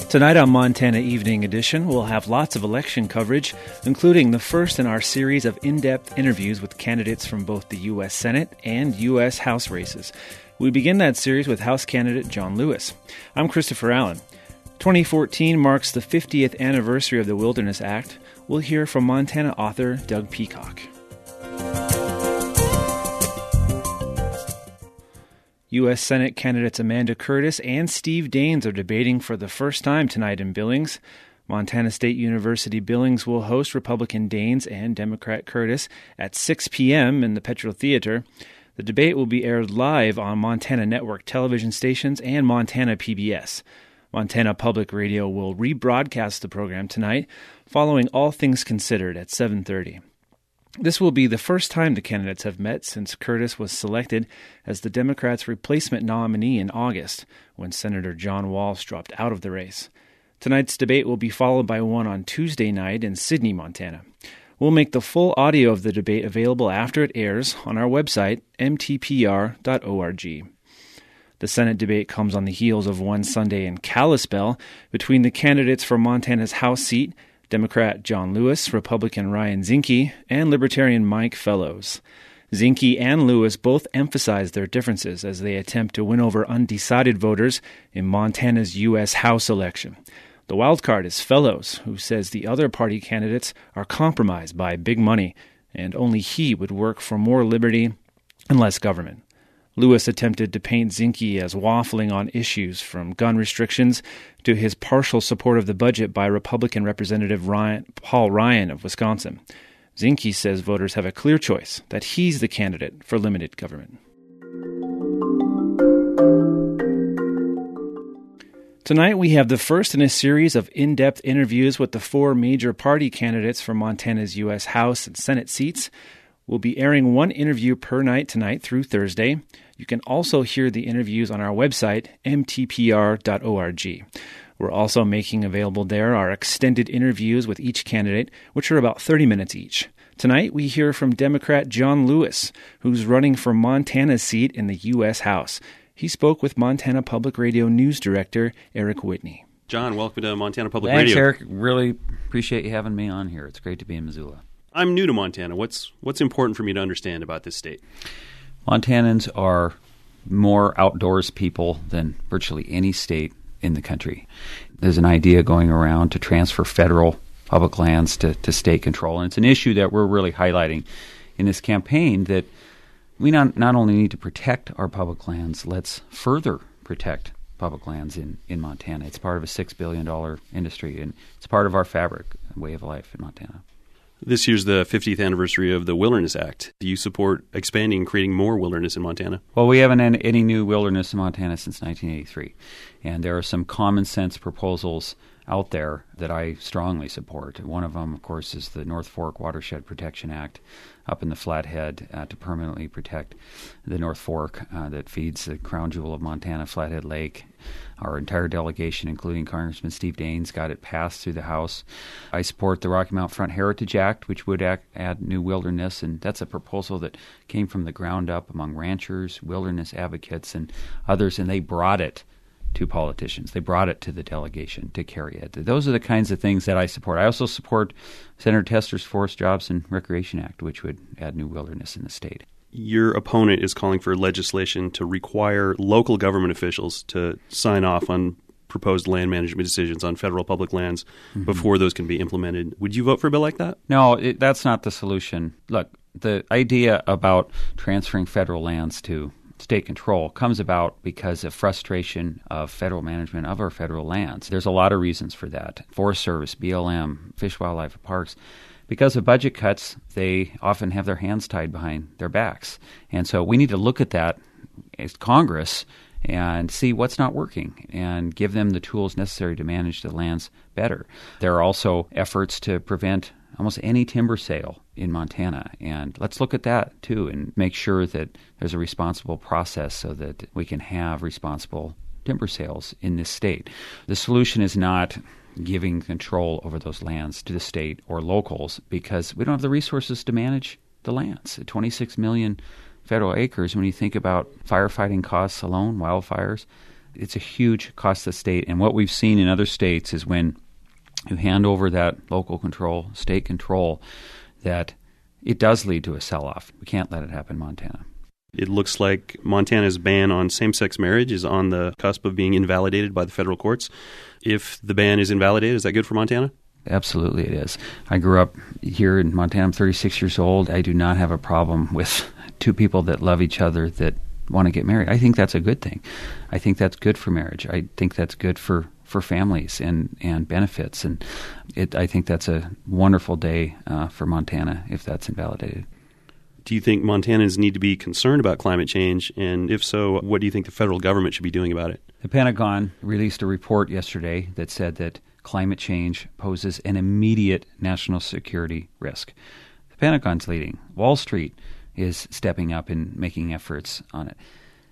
Tonight on Montana Evening Edition, we'll have lots of election coverage, including the first in our series of in-depth interviews with candidates from both the U.S. Senate and U.S. House races. We begin that series with House candidate John Lewis. I'm Christopher Allen. 2014 marks the 50th anniversary of the Wilderness Act. We'll hear from Montana author Doug Peacock. U.S. Senate candidates Amanda Curtis and Steve Daines are debating for the first time tonight in Billings. Montana State University Billings will host Republican Daines and Democrat Curtis at 6 p.m. in the Petro Theater. The debate will be aired live on Montana Network television stations and Montana PBS. Montana Public Radio will rebroadcast the program tonight, following All Things Considered at 7:30. This will be the first time the candidates have met since Curtis was selected as the Democrats' replacement nominee in August, when Senator John Walsh dropped out of the race. Tonight's debate will be followed by one on Tuesday night in Sidney, Montana. We'll make the full audio of the debate available after it airs on our website, mtpr.org. The Senate debate comes on the heels of one Sunday in Kalispell between the candidates for Montana's House seat, Democrat John Lewis, Republican Ryan Zinke, and Libertarian Mike Fellows. Zinke and Lewis both emphasize their differences as they attempt to win over undecided voters in Montana's U.S. House election. The wild card is Fellows, who says the other party candidates are compromised by big money, and only he would work for more liberty and less government. Lewis attempted to paint Zinke as waffling on issues from gun restrictions to his partial support of the budget by Republican Representative Paul Ryan of Wisconsin. Zinke says voters have a clear choice, that he's the candidate for limited government. Tonight we have the first in a series of in-depth interviews with the four major party candidates for Montana's U.S. House and Senate seats. We'll be airing one interview per night tonight through Thursday. You can also hear the interviews on our website, mtpr.org. We're also making available there our extended interviews with each candidate, which are about 30 minutes each. Tonight, we hear from Democrat John Lewis, who's running for Montana's seat in the U.S. House. He spoke with Montana Public Radio News Director Eric Whitney. John, welcome to Montana Public Radio. Thanks, Eric. Really appreciate you having me on here. It's great to be in Missoula. I'm new to Montana. What's important for me to understand about this state? Montanans are more outdoors people than virtually any state in the country. There's an idea going around to transfer federal public lands to state control, and it's an issue that we're really highlighting in this campaign, that we not only need to protect our public lands, let's further protect public lands in Montana. It's part of a $6 billion industry, and it's part of our fabric, way of life in Montana. This year's the 50th anniversary of the Wilderness Act. Do you support expanding and creating more wilderness in Montana? Well, we haven't had any new wilderness in Montana since 1983. And there are some common sense proposals out there that I strongly support. One of them, of course, is the North Fork Watershed Protection Act up in the Flathead to permanently protect the North Fork that feeds the crown jewel of Montana, Flathead Lake. Our entire delegation, including Congressman Steve Daines, got it passed through the House. I support the Rocky Mountain Front Heritage Act, which would add new wilderness, and that's a proposal that came from the ground up among ranchers, wilderness advocates, and others, and they brought it to politicians. They brought it to the delegation to carry it. Those are the kinds of things that I support. I also support Senator Tester's Forest Jobs and Recreation Act, which would add new wilderness in the state. Your opponent is calling for legislation to require local government officials to sign off on proposed land management decisions on federal public lands before those can be implemented. Would you vote for a bill like that? No, that's not the solution. Look, the idea about transferring federal lands to state control comes about because of frustration of federal management of our federal lands. There's a lot of reasons for that. Forest Service, BLM, Fish, Wildlife, and Parks. Because of budget cuts, they often have their hands tied behind their backs. And so we need to look at that as Congress and see what's not working and give them the tools necessary to manage the lands better. There are also efforts to prevent almost any timber sale in Montana. And let's look at that, too, and make sure that there's a responsible process so that we can have responsible timber sales in this state. The solution is not giving control over those lands to the state or locals because we don't have the resources to manage the lands. 26 million federal acres, when you think about firefighting costs alone, wildfires, It's a huge cost to the state. And what we've seen in other states is when you hand over that local control, state control, that it does lead to a sell-off. We can't let it happen in Montana. It looks like Montana's ban on same-sex marriage is on the cusp of being invalidated by the federal courts. If the ban is invalidated, is that good for Montana? Absolutely it is. I grew up here in Montana. I'm 36 years old. I do not have a problem with two people that love each other that want to get married. I think that's a good thing. I think that's good for marriage. I think that's good for families and benefits. And I think that's a wonderful day for Montana if that's invalidated. Do you think Montanans need to be concerned about climate change? And if so, what do you think the federal government should be doing about it? The Pentagon released a report yesterday that said that climate change poses an immediate national security risk. The Pentagon's leading. Wall Street is stepping up and making efforts on it.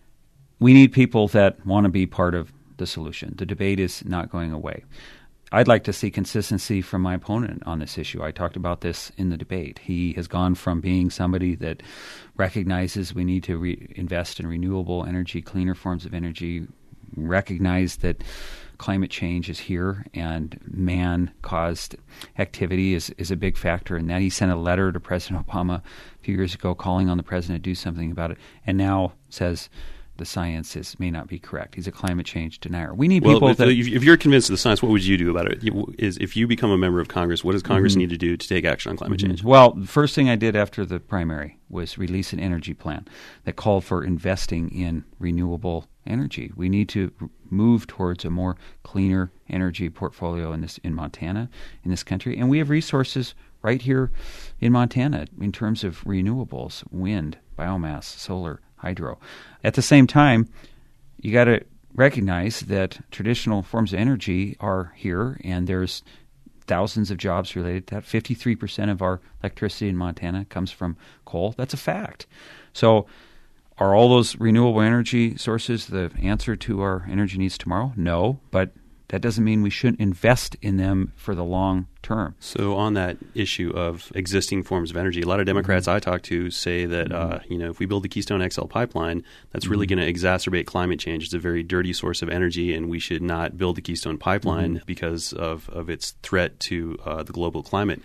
We need people that want to be part of the solution. The debate is not going away. I'd like to see consistency from my opponent on this issue. I talked about this in the debate. He has gone from being somebody that recognizes we need to invest in renewable energy, cleaner forms of energy, recognize that climate change is here and man-caused activity is a big factor in that. He sent a letter to President Obama a few years ago calling on the president to do something about it, and now says the science may not be correct. He's a climate change denier. We need people that... If you're convinced of the science, what would you do about it? If you become a member of Congress, what does Congress need to do to take action on climate change? Well, the first thing I did after the primary was release an energy plan that called for investing in renewable energy. We need to move towards a more cleaner energy portfolio in Montana, in this country. And we have resources right here in Montana in terms of renewables, wind, biomass, solar, hydro. At the same time, you got to recognize that traditional forms of energy are here, and there's thousands of jobs related to that. 53% of our electricity in Montana comes from coal. That's a fact. So are all those renewable energy sources the answer to our energy needs tomorrow? No, but that doesn't mean we shouldn't invest in them for the long term. So on that issue of existing forms of energy, a lot of Democrats I talk to say that if we build the Keystone XL pipeline, that's really going to exacerbate climate change. It's a very dirty source of energy, and we should not build the Keystone pipeline because of its threat to the global climate.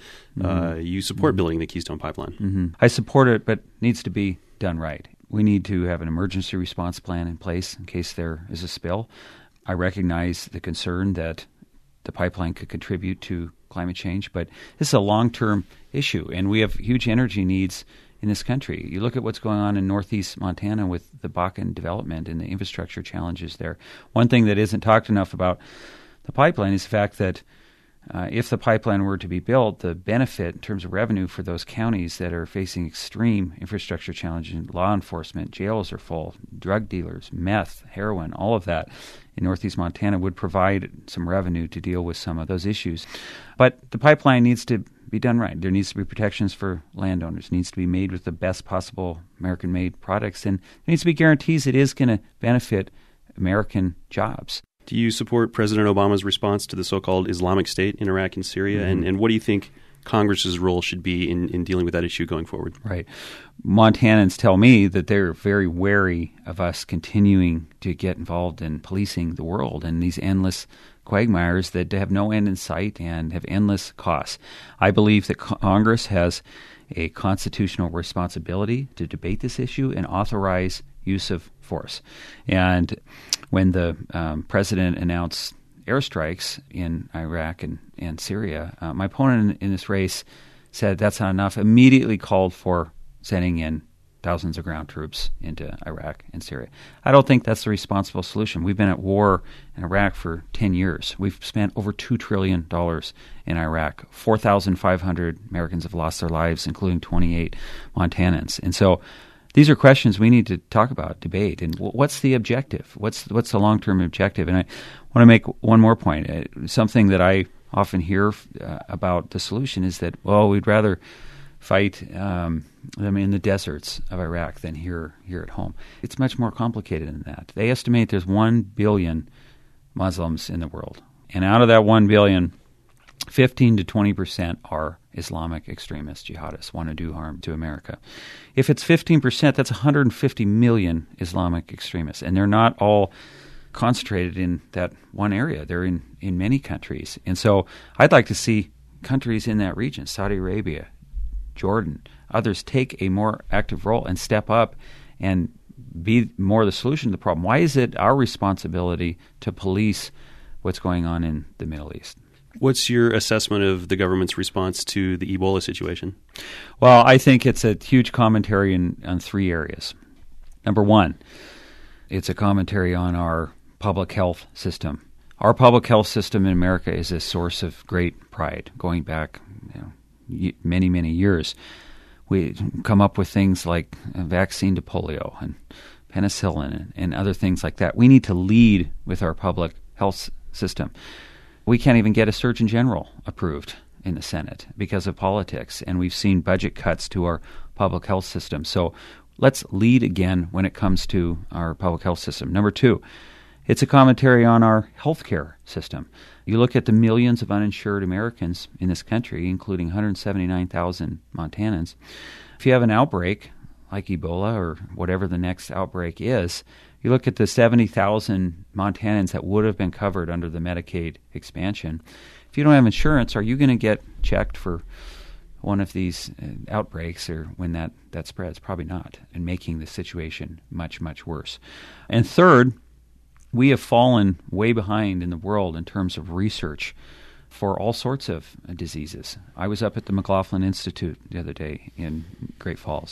You support building the Keystone pipeline. I support it, but it needs to be done right. We need to have an emergency response plan in place in case there is a spill. I recognize the concern that the pipeline could contribute to climate change, but this is a long-term issue, and we have huge energy needs in this country. You look at what's going on in northeast Montana with the Bakken development and the infrastructure challenges there. One thing that isn't talked enough about the pipeline is the fact that if the pipeline were to be built, the benefit in terms of revenue for those counties that are facing extreme infrastructure challenges, law enforcement, jails are full, drug dealers, meth, heroin, all of that in northeast Montana would provide some revenue to deal with some of those issues. But the pipeline needs to be done right. There needs to be protections for landowners. It needs to be made with the best possible American-made products, and there needs to be guarantees it is going to benefit American jobs. Do you support President Obama's response to the so-called Islamic State in Iraq and Syria? And what do you think Congress's role should be in dealing with that issue going forward? Right. Montanans tell me that they're very wary of us continuing to get involved in policing the world and these endless quagmires that have no end in sight and have endless costs. I believe that Congress has a constitutional responsibility to debate this issue and authorize use of force. And when the president announced airstrikes in Iraq and Syria, my opponent in this race said that's not enough, immediately called for sending in thousands of ground troops into Iraq and Syria. I don't think that's the responsible solution. We've been at war in Iraq for 10 years. We've spent over $2 trillion in Iraq. 4,500 Americans have lost their lives, including 28 Montanans. And so these are questions we need to talk about, debate, and what's the objective? What's the long-term objective? And I want to make one more point. Something that I often hear about the solution is that, well, we'd rather fight them in the deserts of Iraq than here at home. It's much more complicated than that. They estimate there's 1 billion Muslims in the world, and out of that 1 billion, 15 to 20% are Islamic extremists, jihadists, want to do harm to America. If it's 15%, that's 150 million Islamic extremists, and they're not all concentrated in that one area. They're in many countries. And so I'd like to see countries in that region, Saudi Arabia, Jordan, others, take a more active role and step up and be more the solution to the problem. Why is it our responsibility to police what's going on in the Middle East? What's your assessment of the government's response to the Ebola situation? Well, I think it's a huge commentary on three areas. Number one, it's a commentary on our public health system. Our public health system in America is a source of great pride going back many, many years. We come up with things like a vaccine to polio and penicillin and other things like that. We need to lead with our public health system. We can't even get a Surgeon General approved in the Senate because of politics, and we've seen budget cuts to our public health system. So let's lead again when it comes to our public health system. Number two, it's a commentary on our healthcare system. You look at the millions of uninsured Americans in this country, including 179,000 Montanans. If you have an outbreak like Ebola or whatever the next outbreak is, you look at the 70,000 Montanans that would have been covered under the Medicaid expansion. If you don't have insurance, are you going to get checked for one of these outbreaks or when that spreads? Probably not, and making the situation much, much worse. And third, we have fallen way behind in the world in terms of research for all sorts of diseases. I was up at the McLaughlin Institute the other day in Great Falls,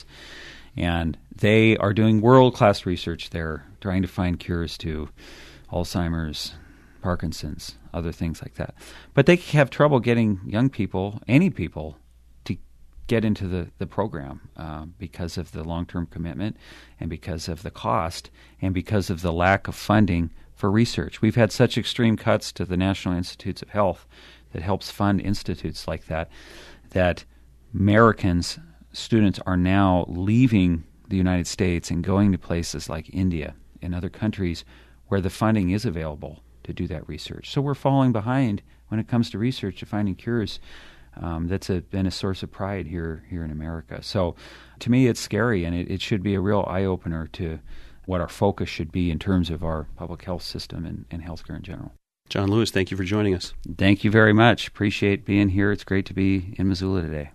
and they are doing world-class research there, trying to find cures to Alzheimer's, Parkinson's, other things like that. But they have trouble getting young people, any people, to get into the program because of the long-term commitment and because of the cost and because of the lack of funding for research. We've had such extreme cuts to the National Institutes of Health that helps fund institutes like that, that Americans, students, are now leaving the United States and going to places like India and other countries where the funding is available to do that research. So we're falling behind when it comes to research to finding cures. That's been a source of pride here in America. So to me, it's scary, and it should be a real eye-opener to what our focus should be in terms of our public health system and healthcare in general. John Lewis, thank you for joining us. Thank you very much. Appreciate being here. It's great to be in Missoula today.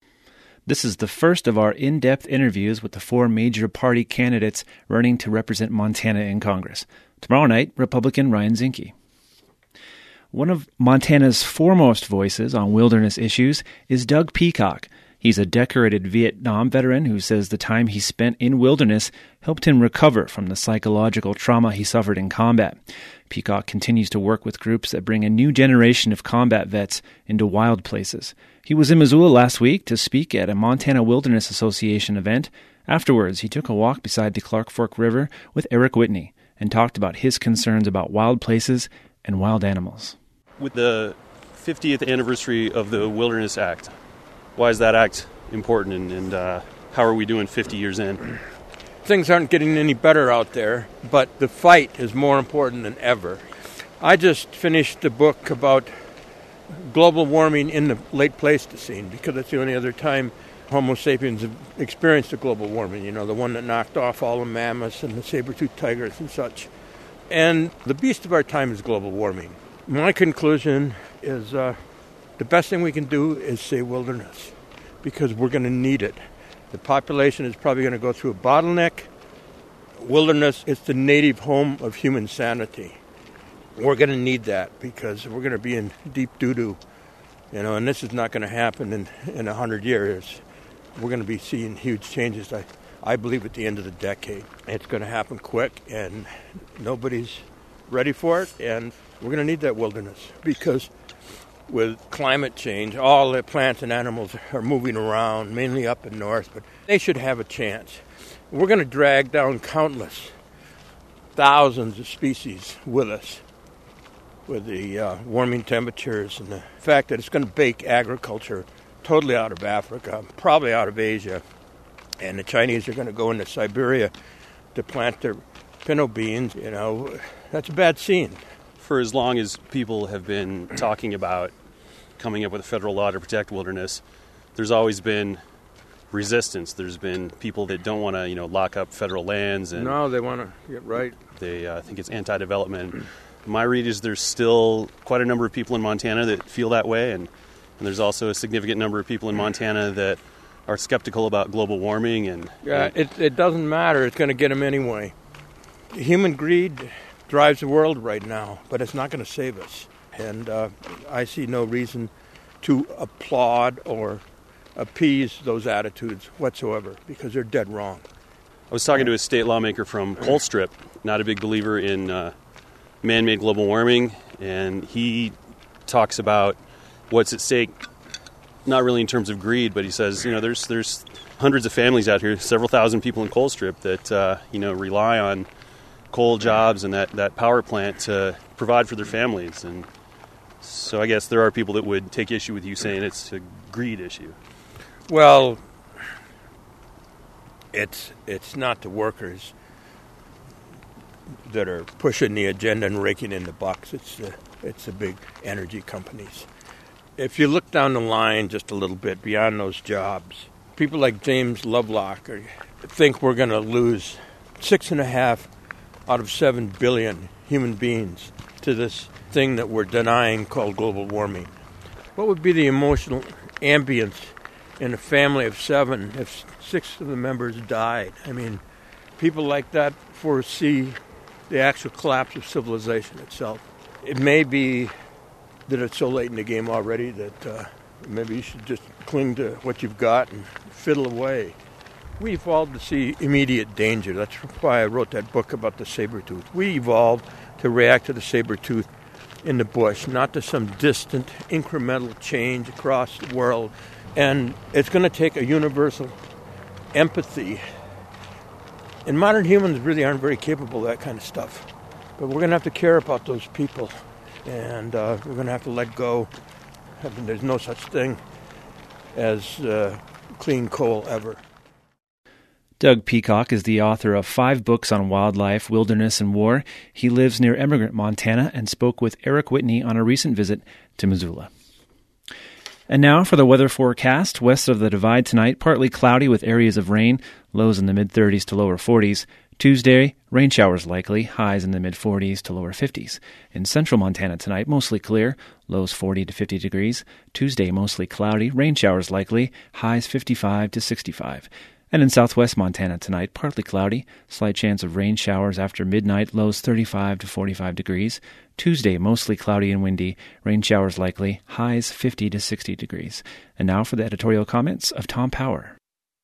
This is the first of our in-depth interviews with the four major party candidates running to represent Montana in Congress. Tomorrow night, Republican Ryan Zinke. One of Montana's foremost voices on wilderness issues is Doug Peacock. He's a decorated Vietnam veteran who says the time he spent in wilderness helped him recover from the psychological trauma he suffered in combat. Peacock continues to work with groups that bring a new generation of combat vets into wild places. He was in Missoula last week to speak at a Montana Wilderness Association event. Afterwards, he took a walk beside the Clark Fork River with Eric Whitney and talked about his concerns about wild places and wild animals. With the 50th anniversary of the Wilderness Act, why is that act important, and how are we doing 50 years in? Things aren't getting any better out there, but the fight is more important than ever. I just finished a book about global warming in the late Pleistocene, because it's the only other time Homo sapiens have experienced a global warming, the one that knocked off all the mammoths and the saber-toothed tigers and such. And the beast of our time is global warming. My conclusion is the best thing we can do is save wilderness, because we're going to need it. The population is probably going to go through a bottleneck. Wilderness is the native home of human sanity. We're going to need that because we're going to be in deep doo-doo, and this is not going to happen in 100 years. We're going to be seeing huge changes, I believe, at the end of the decade. It's going to happen quick, and nobody's ready for it, and we're going to need that wilderness because with climate change, all the plants and animals are moving around, mainly up and north, but they should have a chance. We're going to drag down countless thousands of species with us with the warming temperatures and the fact that it's going to bake agriculture totally out of Africa, probably out of Asia, and the Chinese are going to go into Siberia to plant their pinto beans. That's a bad scene. For as long as people have been talking about coming up with a federal law to protect wilderness, there's always been resistance. There's been people that don't want to, lock up federal lands, and No, they want to get right. they think it's anti-development. My read is there's still quite a number of people in Montana that feel that way, and there's also a significant number of people in Montana that are skeptical about global warming. It doesn't matter. It's going to get them anyway. Human greed drives the world right now, but it's not going to save us. And I see no reason to applaud or appease those attitudes whatsoever, because they're dead wrong. I was talking to a state lawmaker from Colstrip, not a big believer in man-made global warming, and he talks about what's at stake, not really in terms of greed, but he says, there's hundreds of families out here, several thousand people in Colstrip that, rely on coal jobs and that power plant to provide for their families. And so I guess there are people that would take issue with you saying it's a greed issue. Well, it's not the workers that are pushing the agenda and raking in the bucks. It's the big energy companies. If you look down the line just a little bit beyond those jobs, people like James Lovelock think we're going to lose 6.5 out of 7 billion human beings to this thing that we're denying called global warming. What would be the emotional ambience in a family of 7 if 6 of the members died? I mean, people like that foresee the actual collapse of civilization itself. It may be that it's so late in the game already that maybe you should just cling to what you've got and fiddle away. We evolved to see immediate danger. That's why I wrote that book about the saber-tooth. We evolved to react to the saber-tooth in the bush, not to some distant incremental change across the world. And it's going to take a universal empathy. And modern humans really aren't very capable of that kind of stuff. But we're going to have to care about those people. And we're going to have to let go. I mean, there's no such thing as clean coal ever. Doug Peacock is the author of 5 books on wildlife, wilderness, and war. He lives near Emigrant, Montana, and spoke with Eric Whitney on a recent visit to Missoula. And now for the weather forecast. West of the Divide tonight, partly cloudy with areas of rain, lows in the mid-30s to lower 40s. Tuesday, rain showers likely, highs in the mid-40s to lower 50s. In central Montana tonight, mostly clear, lows 40 to 50 degrees. Tuesday, mostly cloudy, rain showers likely, highs 55 to 65. And in southwest Montana tonight, partly cloudy, slight chance of rain showers after midnight, lows 35 to 45 degrees. Tuesday, mostly cloudy and windy, rain showers likely, highs 50 to 60 degrees. And now for the editorial comments of Tom Power.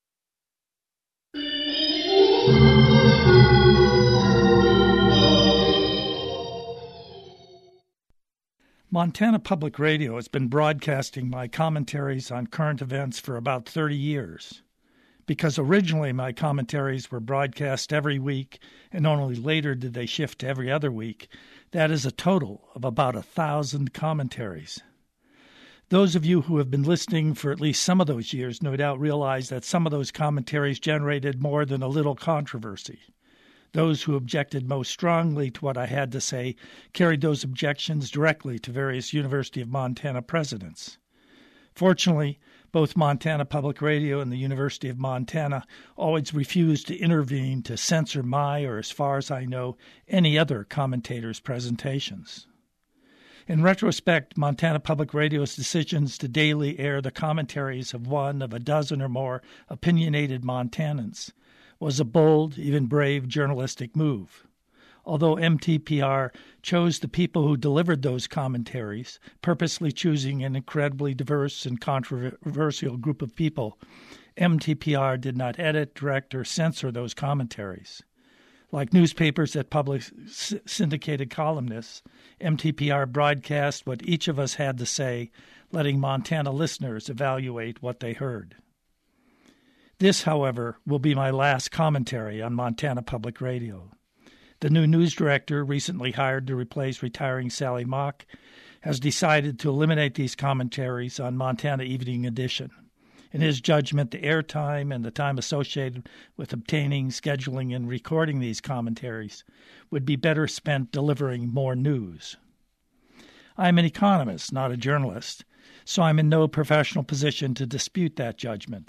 Montana Public Radio has been broadcasting my commentaries on current events for about 30 years. Because originally my commentaries were broadcast every week, and only later did they shift to every other week, that is a total of about 1,000 commentaries. Those of you who have been listening for at least some of those years no doubt realize that some of those commentaries generated more than a little controversy. Those who objected most strongly to what I had to say carried those objections directly to various University of Montana presidents. Fortunately, both Montana Public Radio and the University of Montana always refused to intervene to censor my, or as far as I know, any other commentator's presentations. In retrospect, Montana Public Radio's decisions to daily air the commentaries of one of a dozen or more opinionated Montanans was a bold, even brave journalistic move. Although MTPR chose the people who delivered those commentaries, purposely choosing an incredibly diverse and controversial group of people, MTPR did not edit, direct, or censor those commentaries. Like newspapers that publish syndicated columnists, MTPR broadcast what each of us had to say, letting Montana listeners evaluate what they heard. This, however, will be my last commentary on Montana Public Radio. The new news director, recently hired to replace retiring Sally Mock, has decided to eliminate these commentaries on Montana Evening Edition. In his judgment, the airtime and the time associated with obtaining, scheduling, and recording these commentaries would be better spent delivering more news. I am an economist, not a journalist, so I'm in no professional position to dispute that judgment.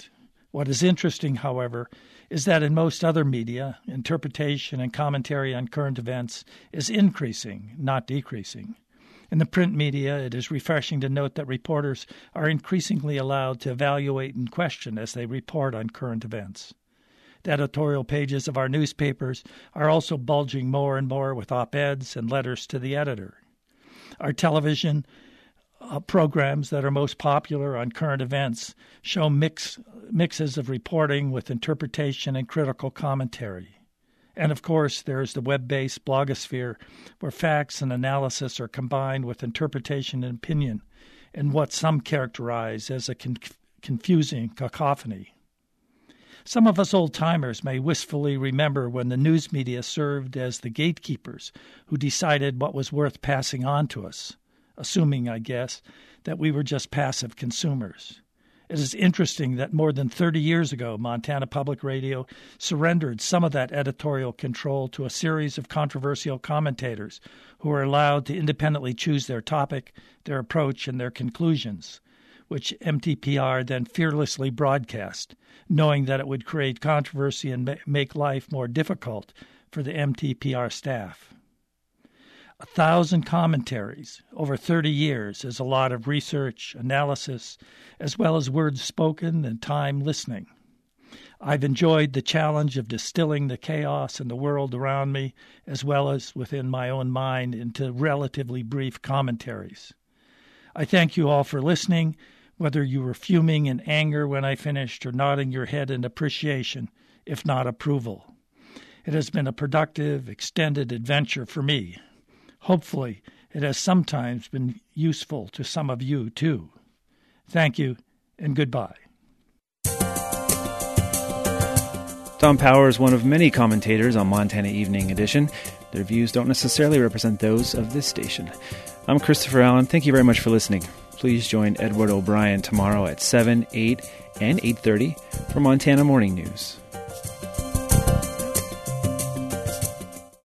What is interesting, however, is that in most other media, interpretation and commentary on current events is increasing, not decreasing. In the print media, it is refreshing to note that reporters are increasingly allowed to evaluate and question as they report on current events. The editorial pages of our newspapers are also bulging more and more with op-eds and letters to the editor. Our television programs that are most popular on current events show mixes of reporting with interpretation and critical commentary. And of course, there is the web-based blogosphere where facts and analysis are combined with interpretation and opinion in what some characterize as a confusing cacophony. Some of us old-timers may wistfully remember when the news media served as the gatekeepers who decided what was worth passing on to us, assuming, I guess, that we were just passive consumers. It is interesting that more than 30 years ago, Montana Public Radio surrendered some of that editorial control to a series of controversial commentators who were allowed to independently choose their topic, their approach, and their conclusions, which MTPR then fearlessly broadcast, knowing that it would create controversy and make life more difficult for the MTPR staff. 1,000 commentaries over 30 years is a lot of research, analysis, as well as words spoken and time listening. I've enjoyed the challenge of distilling the chaos in the world around me, as well as within my own mind, into relatively brief commentaries. I thank you all for listening, whether you were fuming in anger when I finished or nodding your head in appreciation, if not approval. It has been a productive, extended adventure for me. Hopefully, it has sometimes been useful to some of you, too. Thank you, and goodbye. Tom Power is one of many commentators on Montana Evening Edition. Their views don't necessarily represent those of this station. I'm Christopher Allen. Thank you very much for listening. Please join Edward O'Brien tomorrow at 7, 8, and 8:30 for Montana Morning News.